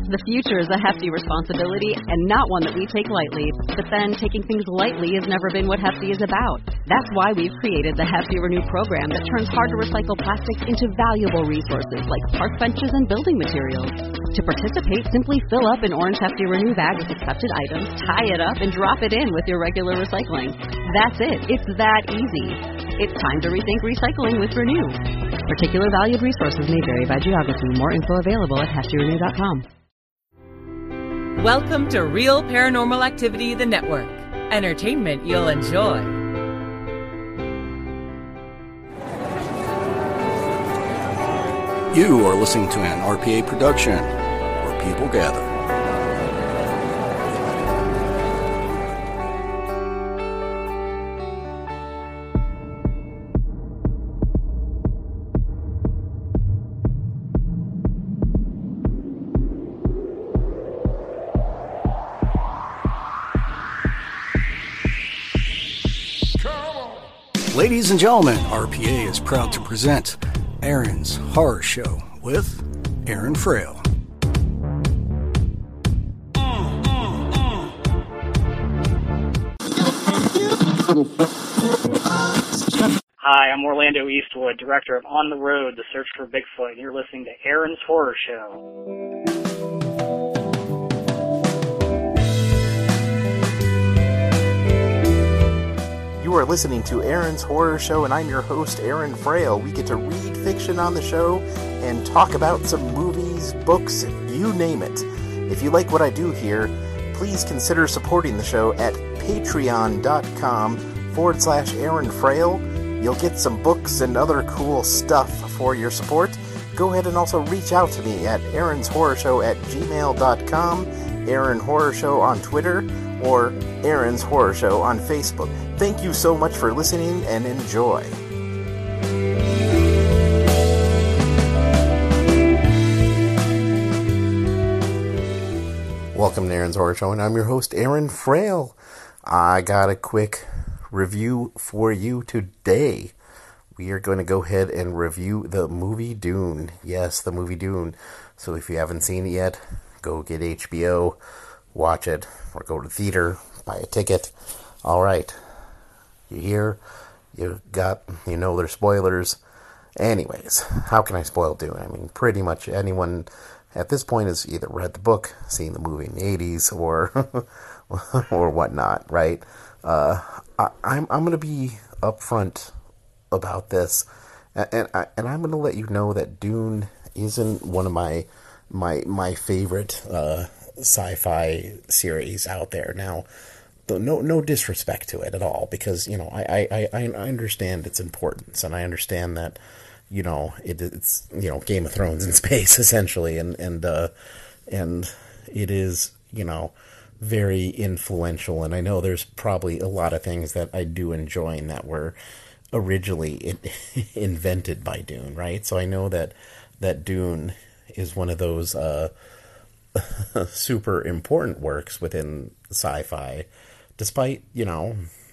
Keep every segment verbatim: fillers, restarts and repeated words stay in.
The future is a hefty responsibility and not one that we take lightly. But then, taking things lightly has never been what Hefty is about. That's why we've created the Hefty Renew program that turns hard-to-recycle plastics into valuable resources like park benches and building materials. To participate, simply fill up an orange Hefty Renew bag with accepted items, tie it up, and drop it in with your regular recycling. That's it. It's that easy. It's time to rethink recycling with Renew. Particular valued resources may vary by geography. More info available at hefty renew dot com. Welcome to Real Paranormal Activity, the network. Entertainment you'll enjoy. You are listening to an R P A production where people gather. Ladies and gentlemen, R P A is proud to present Aaron's Horror Show with Aaron Frail. Hi, I'm Orlando Eastwood, director of On the Road, The Search for Bigfoot, and you're listening to Aaron's Horror Show. You are listening to Aaron's Horror Show, and I'm your host, Aaron Frail. We get to read fiction on the show and talk about some movies, books, you name it. If you like what I do here, please consider supporting the show at patreon.com forward slash Aaron Frail. You'll get some books and other cool stuff for your support. Go ahead and also reach out to me at Aaron's Horror Show at gmail dot com, Aaron Horror Show on Twitter, or Aaron's Horror Show on Facebook. Thank you so much for listening and enjoy. Welcome to Aaron's Horror Show, and I'm your host, Aaron Frail. I got a quick review for you today. We are going to go ahead and review the movie Dune. Yes, the movie Dune. So if you haven't seen it yet, go get H B O, watch it, or go to the theater, buy a ticket. All right. You hear? You got, you know there's spoilers. Anyways, how can I spoil Dune? I mean, pretty much anyone at this point has either read the book, seen the movie in the eighties, or or whatnot, right? Uh, I, I'm I'm going to be upfront about this, and and, I, and I'm going to let you know that Dune isn't one of my my my favorite uh, sci-fi series out there. Now, no no disrespect to it at all, because you know I, I, I, I understand its importance, and I understand that you know it, it's you know Game of Thrones in space essentially, and and uh, and it is you know very influential, and I know there's probably a lot of things that I do enjoy and that were originally in, invented by Dune, right? So I know that that Dune is one of those uh, super important works within sci-fi, despite, you know,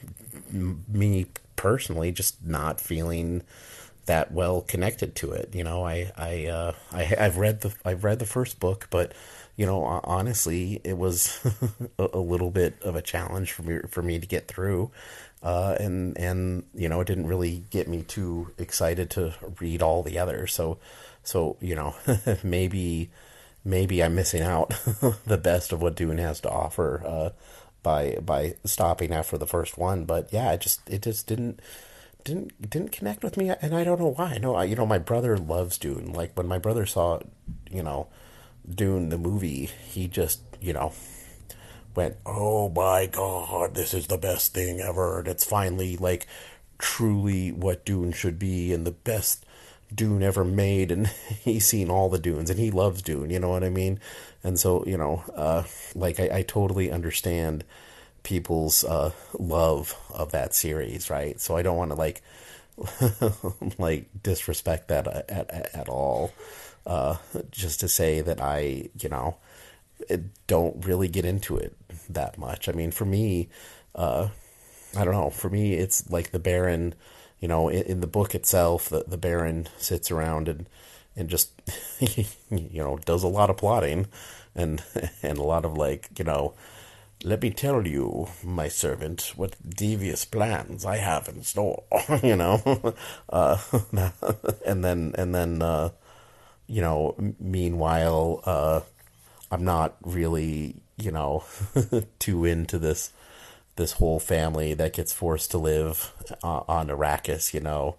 me personally just not feeling that well connected to it. You know, I, I, uh, I, I've read the, I've read the first book, but, you know, honestly, it was a, a little bit of a challenge for me, for me to get through. Uh, and, and, you know, it didn't really get me too excited to read all the others. So, so, you know, maybe, maybe I'm missing out the best of what Dune has to offer, uh, by, by stopping after the first one. But yeah, it just, it just didn't, didn't, didn't connect with me. And I don't know why. I know, I, you know, my brother loves Dune. Like when my brother saw, you know, Dune, the movie, he just, you know, went, oh my God, this is the best thing ever. And it's finally like truly what Dune should be and the best Dune ever made. And he's seen all the Dunes and he loves Dune, you know what I mean? And so, you know, uh, like I, I totally understand people's uh, love of that series, right? So I don't want to like, like disrespect that at, at, at all. Uh, just to say that I, you know, don't really get into it that much. I mean, for me, uh, I don't know, for me, it's like the Baron, you know, in, in the book itself, the, the Baron sits around and, and just, you know, does a lot of plotting and, and a lot of like, you know, let me tell you, my servant, what devious plans I have in store, you know, uh, and then, and then, uh, you know, meanwhile, uh, I'm not really, you know, too into this, this whole family that gets forced to live uh, on Arrakis, you know,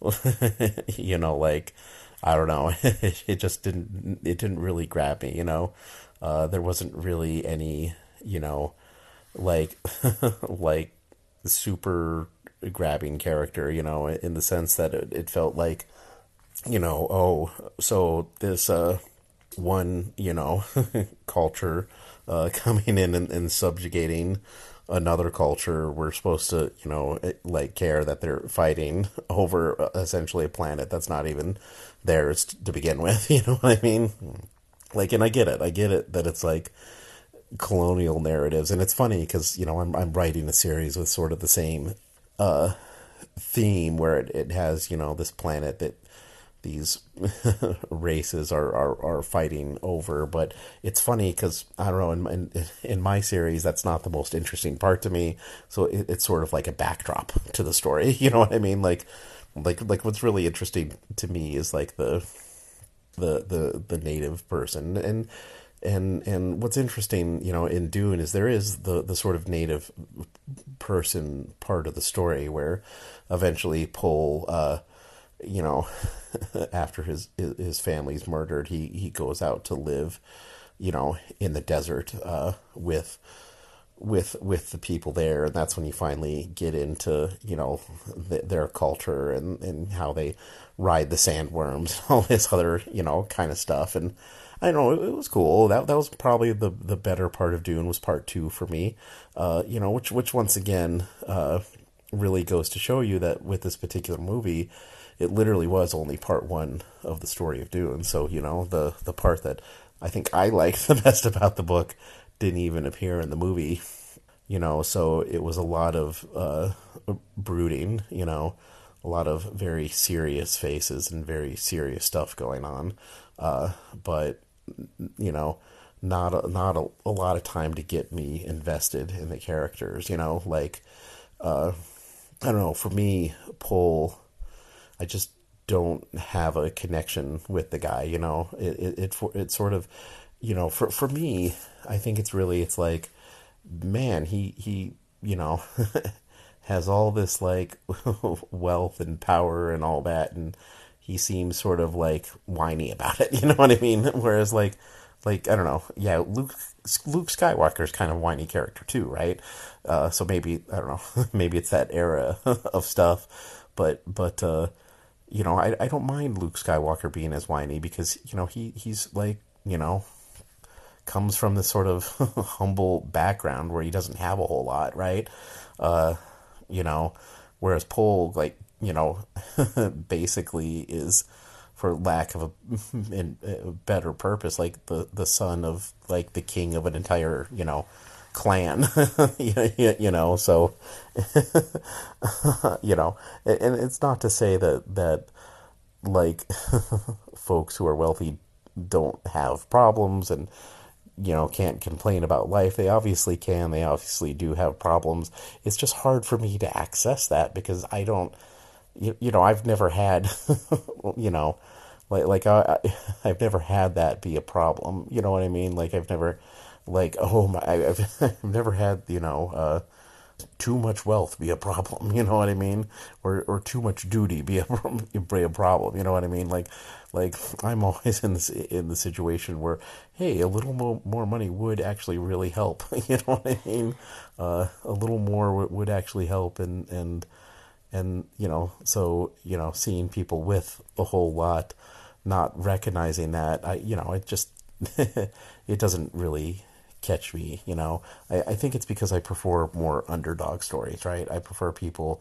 you know, like, I don't know, it, it just didn't, it didn't really grab me, you know, uh, there wasn't really any, you know, like, like super grabbing character, you know, in the sense that it, it felt like, you know, oh, so this, uh, one, you know, culture, uh, coming in and, and subjugating another culture, we're supposed to, you know, like care that they're fighting over essentially a planet that's not even theirs to begin with, you know what I mean? Like, and I get it, I get it that it's like colonial narratives, and it's funny because, you know, I'm I'm writing a series with sort of the same uh, theme where it, it has, you know, this planet that these races are, are, are fighting over, but it's funny because, I don't know, in, in, in my series, that's not the most interesting part to me, so it, it's sort of like a backdrop to the story, you know what I mean? Like, like, like what's really interesting to me is like the, the, the, the native person, and, and, and what's interesting, you know, in Dune is there is the, the sort of native person part of the story where eventually Pol, uh, you know, after his his family's murdered, he, he goes out to live, you know, in the desert uh, with with with the people there, and that's when you finally get into, you know, th- their culture and, and how they ride the sandworms, all this other, you know, kind of stuff. And I don't know, it, it was cool. That that was probably the the better part of Dune was part two for me. Uh, you know, which which once again uh, really goes to show you that with this particular movie, it literally was only part one of the story of Dune. So, you know, the, the part that I think I liked the best about the book didn't even appear in the movie, you know, so it was a lot of uh, brooding, you know, a lot of very serious faces and very serious stuff going on. Uh, but, you know, not a, not a, a lot of time to get me invested in the characters, you know, like, uh, I don't know, for me, Pol, I just don't have a connection with the guy, you know, it, it, it, it's sort of, you know, for, for me, I think it's really, it's like, man, he, he, you know, has all this like wealth and power and all that. And he seems sort of like whiny about it. You know what I mean? Whereas like, like, I don't know. Yeah. Luke, Luke Skywalker's kind of a whiny character too, right? Uh, so maybe, I don't know, maybe it's that era of stuff, but, but, uh, you know, I, I don't mind Luke Skywalker being as whiny because, you know, he, he's like, you know, comes from this sort of humble background where he doesn't have a whole lot, right? Uh, you know, whereas Pol, like, you know, basically is, for lack of a, a better purpose, like the, the son of, like, the king of an entire, you know, clan, you know, so, you know, and it's not to say that, that, like, folks who are wealthy don't have problems and, you know, can't complain about life. They obviously can. They obviously do have problems. It's just hard for me to access that because I don't, you, you know, I've never had, you know, like, like I, I've never had that be a problem. You know what I mean? Like I've never, like, oh my, I've, I've never had, you know, uh, too much wealth be a problem, you know what I mean? Or or too much duty be a, be a problem, you know what I mean? Like, like I'm always in this in the situation where, hey, a little more, more money would actually really help, you know what I mean? Uh, a little more w- would actually help, and and and you know, so you know, seeing people with a whole lot, not recognizing that, I you know, it just it doesn't really catch me, you know. I, I think it's because I prefer more underdog stories, right? I prefer people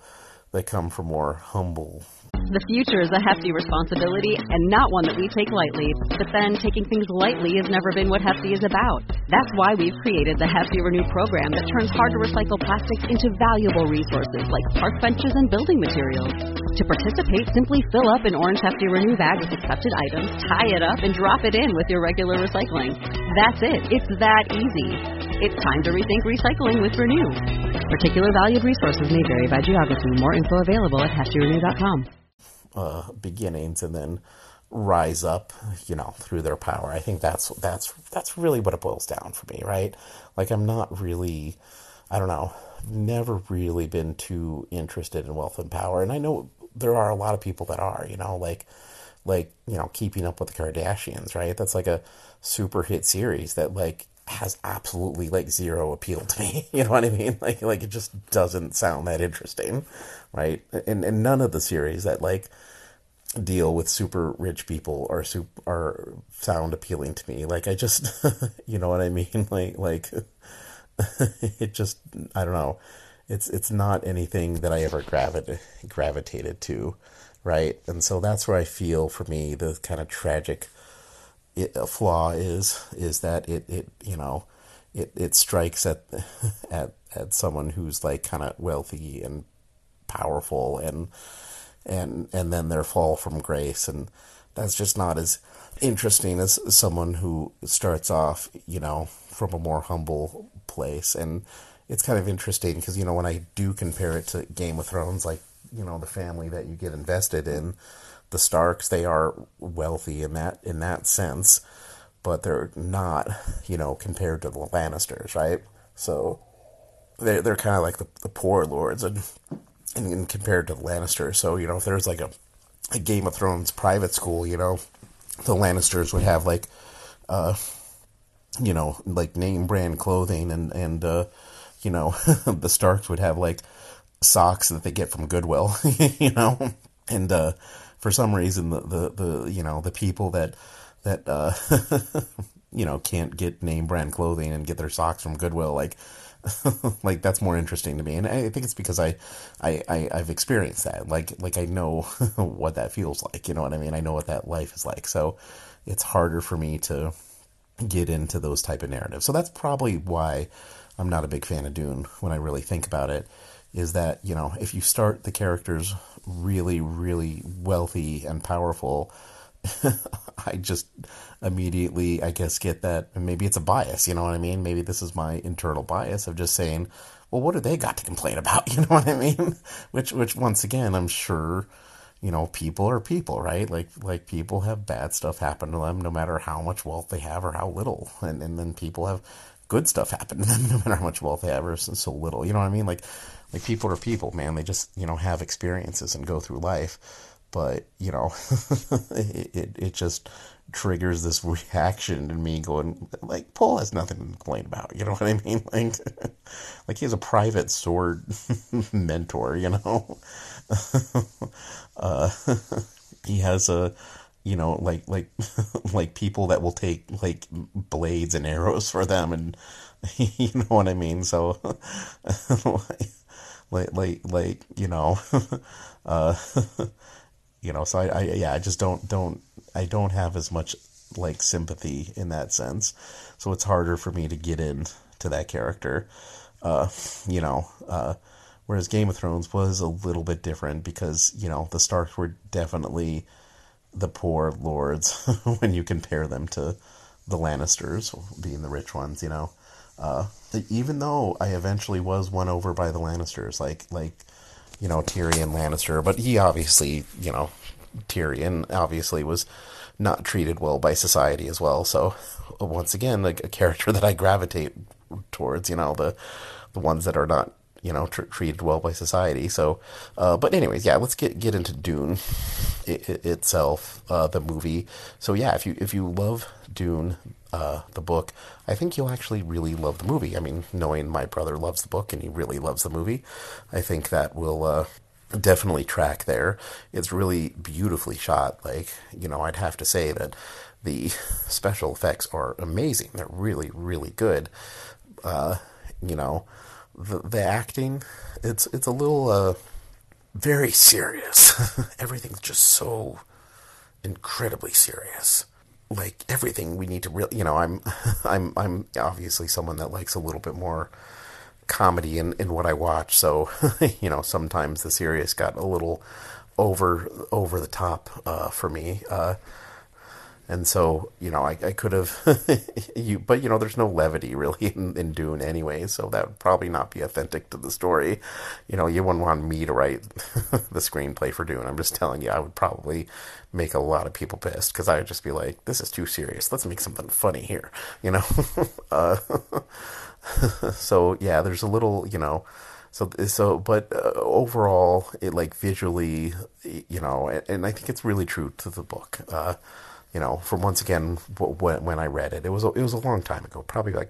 that come from more humble. The future is a hefty responsibility and not one that we take lightly. But then taking things lightly has never been what Hefty is about. That's why we've created the Hefty Renew program that turns hard-to-recycle plastics into valuable resources like park benches and building materials. To participate, simply fill up an orange Hefty Renew bag with accepted items, tie it up, and drop it in with your regular recycling. That's it. It's that easy. It's time to rethink recycling with Renew. Particular valued resources may vary by geography. More info available at hefty renew dot com. Uh, beginnings and then rise up, you know, through their power. I think that's that's that's really what it boils down for me, right? Like, I'm not really, I don't know, never really been too interested in wealth and power, and I know there are a lot of people that are, you know, like like you know, Keeping Up with the Kardashians, right? That's like a super hit series that like has absolutely like zero appeal to me. You know what I mean? Like like it just doesn't sound that interesting, right? And and none of the series that like deal with super rich people are super, are sound appealing to me. Like I just, you know what I mean? Like like it just, I don't know. It's it's not anything that I ever gravita- gravitated to, right? And so that's where I feel, for me, the kind of tragic It, a flaw is is that it, it you know it, it strikes at at at someone who's like kind of wealthy and powerful, and and and then their fall from grace, and that's just not as interesting as someone who starts off, you know, from a more humble place. And it's kind of interesting because, you know, when I do compare it to Game of Thrones, like, you know, the family that you get invested in, the Starks, they are wealthy in that in that sense, but they're not, you know, compared to the Lannisters, right? So they're, they're kind of like the, the poor lords and, and compared to the Lannisters. So, you know, if there's like a, a Game of Thrones private school, you know, the Lannisters would have like, uh, you know, like name brand clothing, and, and uh, you know, the Starks would have like socks that they get from Goodwill, you know, and, uh, for some reason, the, the, the, you know, the people that, that, uh, you know, can't get name brand clothing and get their socks from Goodwill, like, like that's more interesting to me. And I think it's because I, I, I, I've experienced that. Like, like I know what that feels like, you know what I mean? I know what that life is like. So it's harder for me to get into those type of narratives. So that's probably why I'm not a big fan of Dune when I really think about it. Is that, you know, if you start the characters really, really wealthy and powerful, I just immediately, I guess, get that, and maybe it's a bias, you know what I mean? Maybe this is my internal bias of just saying, well, what do they got to complain about, you know what I mean? Which, which once again, I'm sure, you know, people are people, right? Like, like people have bad stuff happen to them no matter how much wealth they have or how little, and, and then people have good stuff happen to them no matter how much wealth they have or so little, you know what I mean? Like, Like, people are people, man. They just, you know, have experiences and go through life. But, you know, it, it it just triggers this reaction in me going, like, Paul has nothing to complain about. You know what I mean? Like, like he has a private sword mentor, you know? uh, he has a, you know, like, like, like people that will take, like, blades and arrows for them. And, you know what I mean? So, like, like, like, you know, uh, you know, so I, I, yeah, I just don't, don't, I don't have as much like sympathy in that sense. So it's harder for me to get in to that character, uh, you know, uh, whereas Game of Thrones was a little bit different because, you know, the Starks were definitely the poor lords when you compare them to the Lannisters being the rich ones, you know. Uh, even though I eventually was won over by the Lannisters, like, like, you know, Tyrion Lannister, but he obviously, you know, Tyrion obviously was not treated well by society as well. So once again, like a character that I gravitate towards, you know, the, the ones that are not, you know, tr- treated well by society. So, uh, but anyways, yeah, let's get, get into Dune it, it, itself, uh, the movie. So yeah, if you, if you love Dune, uh, the book, I think you'll actually really love the movie. I mean, knowing my brother loves the book and he really loves the movie, I think that will, uh, definitely track there. It's really beautifully shot. Like, you know, I'd have to say that the special effects are amazing. They're really, really good. Uh, you know, the, the acting, it's, it's a little, uh, very serious. Everything's just so incredibly serious. Like, everything we need to really, you know, I'm, I'm, I'm obviously someone that likes a little bit more comedy in, in what I watch, so, you know, sometimes the serious got a little over, over the top, uh, for me, uh, and so, you know, I, I could have, you, but, you know, there's no levity really in, in Dune anyway, so that would probably not be authentic to the story. You know, you wouldn't want me to write the screenplay for Dune. I'm just telling you, I would probably make a lot of people pissed, because I would just be like, this is too serious. Let's make something funny here, you know? uh, so, yeah, there's a little, you know, so, so, but uh, overall, it, like, visually, you know, and, and I think it's really true to the book, uh, you know, from once again, when, when I read it, it was, it was a long time ago, probably like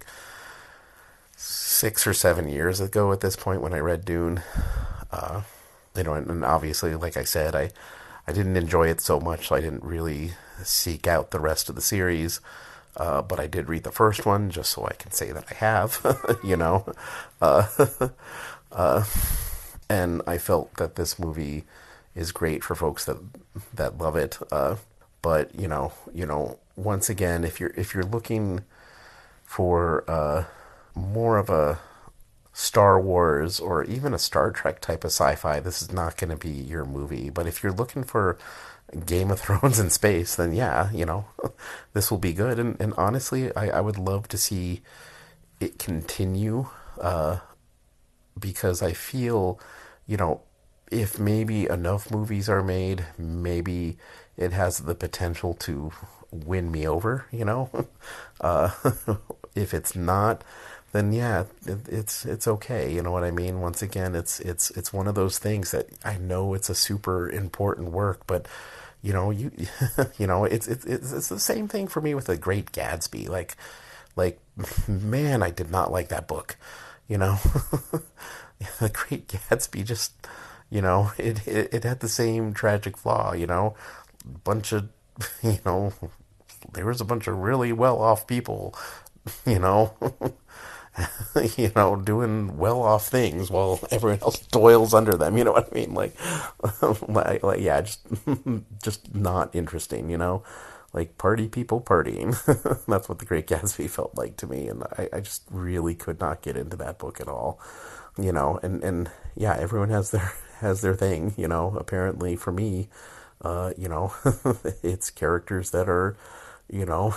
six or seven years ago at this point when I read Dune, uh, you know, and, and obviously, like I said, I, I didn't enjoy it so much, so I didn't really seek out the rest of the series, uh, but I did read the first one, just so I can say that I have, you know, uh, uh, and I felt that this movie is great for folks that, that love it, uh, but, you know, you know, once again, if you're, if you're looking for, uh, more of a Star Wars or even a Star Trek type of sci-fi, this is not going to be your movie. But if you're looking for Game of Thrones in space, then yeah, you know, this will be good. And, and honestly, I, I would love to see it continue, uh, because I feel, you know, if maybe enough movies are made, maybe it has the potential to win me over, you know. uh, if it's not, then yeah, it, it's it's okay. You know what I mean? Once again, it's it's it's one of those things that I know it's a super important work, but you know, you you know, it's it's it's the same thing for me with The Great Gatsby. Like like man, I did not like that book. You know, The Great Gatsby just, you know, it, it it had the same tragic flaw. You know, bunch of, you know, there was a bunch of really well off people, you know. you know, doing well-off things while everyone else toils under them. You know what I mean? Like, like, like yeah, just, just not interesting. You know, like party people partying. That's what The Great Gatsby felt like to me, and I, I just really could not get into that book at all. You know, and, and yeah, everyone has their has their thing. You know, apparently for me, uh, you know, it's characters that are, you know,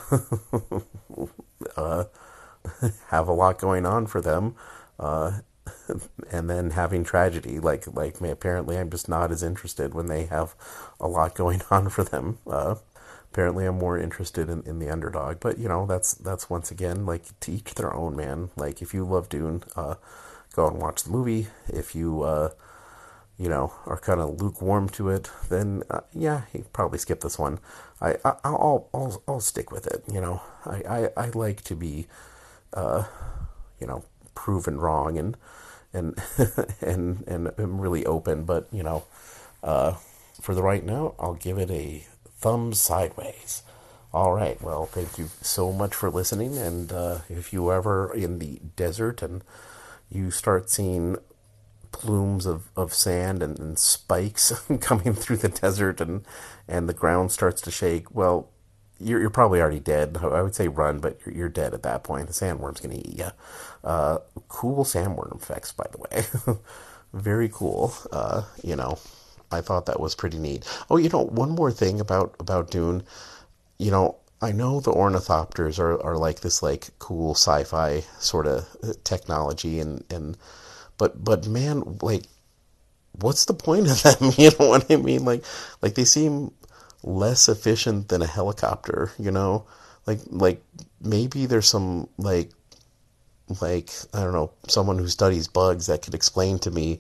uh. have a lot going on for them, uh, and then having tragedy. Like, like apparently I'm just not as interested when they have a lot going on for them. Uh, apparently I'm more interested in, in the underdog. But, you know, that's that's once again, like, to each their own, man. Like, if you love Dune, uh, go and watch the movie. If you, uh, you know, are kind of lukewarm to it, then, uh, yeah, you probably skip this one. I, I, I'll, I'll, I'll stick with it, you know. I, I, I like to be... Uh, you know, proven wrong, and and and and I'm really open, but you know, uh, for the right now, I'll give it a thumb sideways. All right, well, thank you so much for listening, and uh, if you ever in the desert and you start seeing plumes of, of sand and, and spikes coming through the desert, and and the ground starts to shake, well, You're, you're probably already dead. I would say run, but you're, you're dead at that point. The sandworm's going to eat you. Uh, cool sandworm effects, by the way. Very cool. Uh, you know, I thought that was pretty neat. Oh, you know, one more thing about, about Dune. You know, I know the ornithopters are, are like this, like, cool sci-fi sort of technology, and, and but, but man, like, what's the point of them? You know what I mean? Like, like they seem less efficient than a helicopter, you know, like, like maybe there's some, like, like, I don't know, someone who studies bugs that could explain to me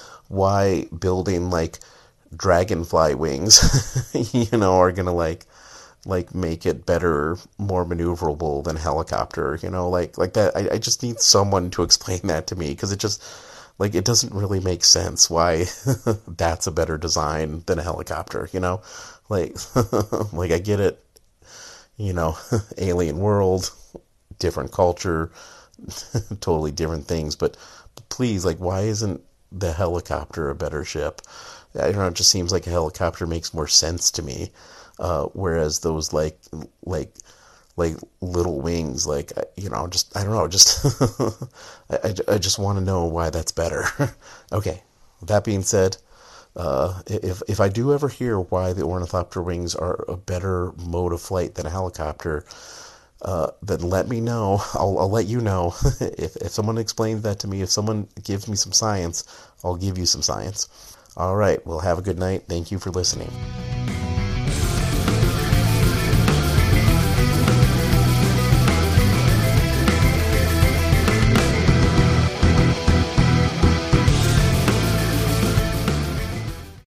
why building, like, dragonfly wings, you know, are gonna, like, like, make it better, more maneuverable than a helicopter, you know, like, like that. I, I just need someone to explain that to me, because it just, like, it doesn't really make sense why that's a better design than a helicopter, you know? Like, like I get it, you know, alien world, different culture, totally different things, but, but please, like, why isn't the helicopter a better ship? I don't know, it just seems like a helicopter makes more sense to me. Uh, whereas those like, like, like little wings, like, you know, just, I don't know, just, I, I, I just want to know why that's better. Okay. That being said, uh, if, if I do ever hear why the ornithopter wings are a better mode of flight than a helicopter, uh, then let me know. I'll, I'll let you know. if, if someone explains that to me, if someone gives me some science, I'll give you some science. All right. Well, have a good night. Thank you for listening.